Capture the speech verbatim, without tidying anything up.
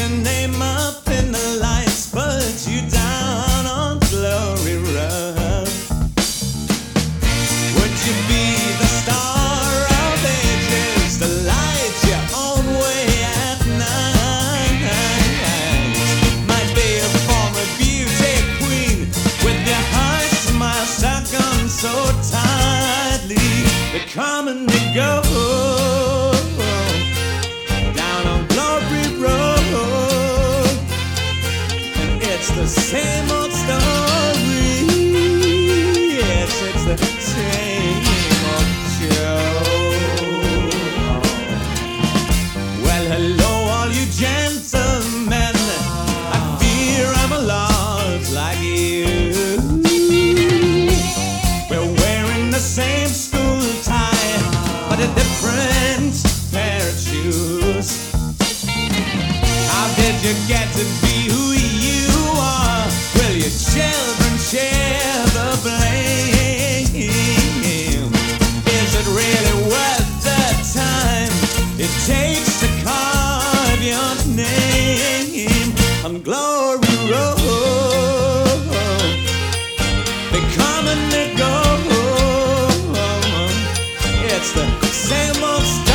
your name up in the lights, put you down on Glory Road. Would you be the star of ages, to light your own way at night? Might be a former beauty queen with your heart smile stuck on so tightly. They come and they go down on Glory Road, and it's the same old story. Yes, it's the same old show. Well, hello, all you gentlemen. I fear I'm a lot like you. We're wearing the same school tie, but a different pair of shoes. How did you get to be who you are? Will your children share the blame? Is it really worth the time it takes to carve your name on Glory Road? They come and they go. It's the same old story.